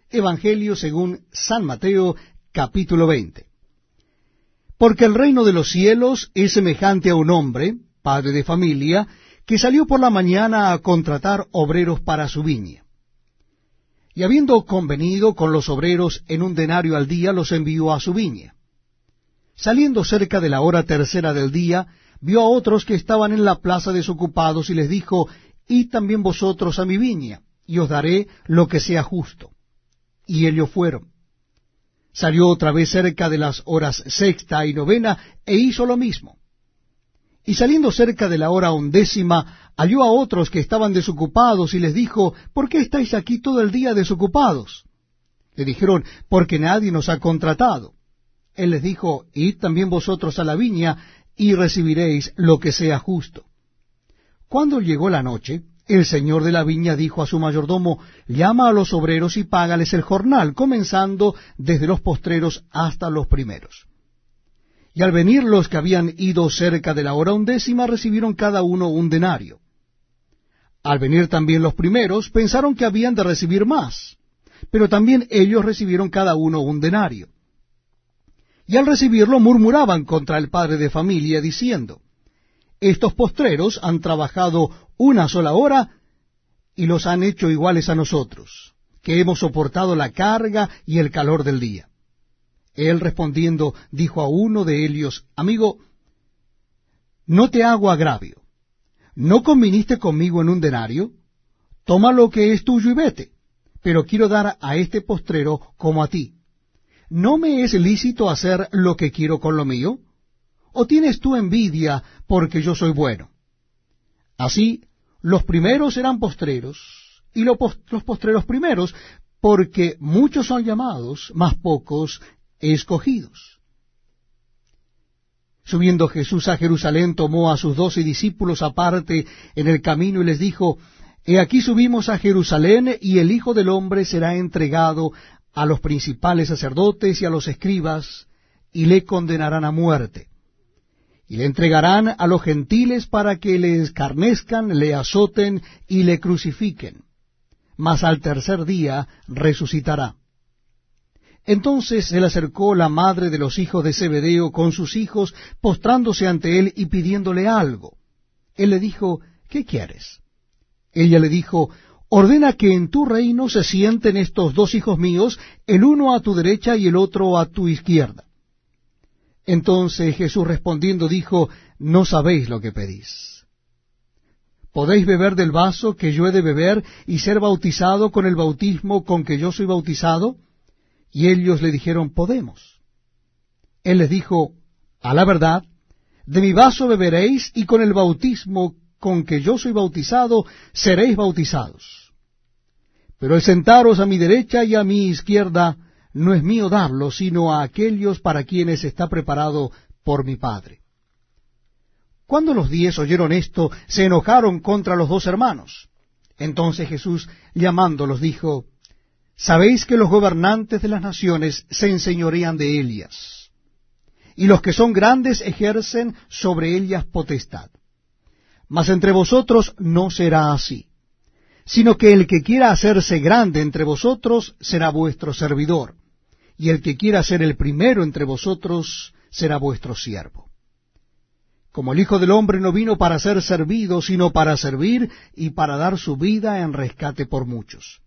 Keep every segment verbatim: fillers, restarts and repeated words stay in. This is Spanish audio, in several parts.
Evangelio según San Mateo, capítulo veinte. Porque el reino de los cielos es semejante a un hombre, padre de familia, que salió por la mañana a contratar obreros para su viña. Y habiendo convenido con los obreros en un denario al día, los envió a su viña. Saliendo cerca de la hora tercera del día, vio a otros que estaban en la plaza desocupados, y les dijo: Id también vosotros a mi viña, y os daré lo que sea justo. Y ellos fueron. Salió otra vez cerca de las horas sexta y novena, e hizo lo mismo. Y saliendo cerca de la hora undécima, halló a otros que estaban desocupados, y les dijo: ¿Por qué estáis aquí todo el día desocupados? Le dijeron: Porque nadie nos ha contratado. Él les dijo: Id también vosotros a la viña, y recibiréis lo que sea justo. Cuando llegó la noche, el señor de la viña dijo a su mayordomo: Llama a los obreros y págales el jornal, comenzando desde los postreros hasta los primeros. Y al venir los que habían ido cerca de la hora undécima, recibieron cada uno un denario. Al venir también los primeros, pensaron que habían de recibir más, pero también ellos recibieron cada uno un denario. Y al recibirlo murmuraban contra el padre de familia, diciendo: Estos postreros han trabajado una sola hora, y los han hecho iguales a nosotros, que hemos soportado la carga y el calor del día. Él respondiendo dijo a uno de ellos: Amigo, no te hago agravio. ¿No conviniste conmigo en un denario? Toma lo que es tuyo y vete, pero quiero dar a este postrero como a ti. ¿No me es lícito hacer lo que quiero con lo mío? ¿O tienes tú envidia porque yo soy bueno? Así, los primeros serán postreros, y los postreros primeros, porque muchos son llamados, mas pocos escogidos. Subiendo Jesús a Jerusalén, tomó a sus doce discípulos aparte en el camino, y les dijo: He aquí subimos a Jerusalén, y el Hijo del Hombre será entregado a los principales sacerdotes y a los escribas, y le condenarán a muerte. Y le entregarán a los gentiles para que le escarnezcan, le azoten y le crucifiquen. Mas al tercer día resucitará. Entonces se le acercó la madre de los hijos de Zebedeo con sus hijos, postrándose ante él y pidiéndole algo. Él le dijo: ¿Qué quieres? Ella le dijo: Ordena que en tu reino se sienten estos dos hijos míos, el uno a tu derecha y el otro a tu izquierda. Entonces Jesús respondiendo dijo: No sabéis lo que pedís. ¿Podéis beber del vaso que yo he de beber y ser bautizado con el bautismo con que yo soy bautizado? Y ellos le dijeron: Podemos. Él les dijo: A la verdad, de mi vaso beberéis, y con el bautismo con que yo soy bautizado seréis bautizados. Pero el sentaros a mi derecha y a mi izquierda no es mío darlo, sino a aquellos para quienes está preparado por mi Padre. Cuando los diez oyeron esto, se enojaron contra los dos hermanos. Entonces Jesús, llamándolos, dijo: Sabéis que los gobernantes de las naciones se enseñorean de ellas, y los que son grandes ejercen sobre ellas potestad. Mas entre vosotros no será así, sino que el que quiera hacerse grande entre vosotros será vuestro servidor, y el que quiera ser el primero entre vosotros será vuestro siervo. Como el Hijo del Hombre no vino para ser servido, sino para servir y para dar su vida en rescate por muchos.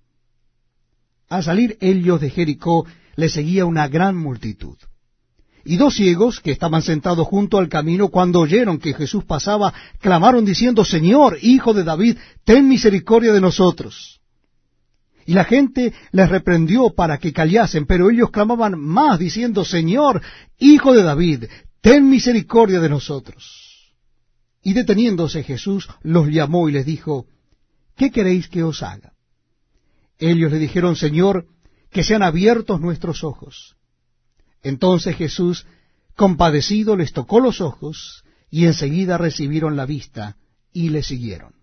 Al salir ellos de Jericó, le seguía una gran multitud. Y dos ciegos, que estaban sentados junto al camino, cuando oyeron que Jesús pasaba, clamaron diciendo: Señor, Hijo de David, ten misericordia de nosotros. Y la gente les reprendió para que callasen, pero ellos clamaban más, diciendo: Señor, Hijo de David, ten misericordia de nosotros. Y deteniéndose Jesús, los llamó y les dijo: ¿Qué queréis que os haga? Ellos le dijeron: Señor, que sean abiertos nuestros ojos. Entonces Jesús, compadecido, les tocó los ojos, y enseguida recibieron la vista, y le siguieron.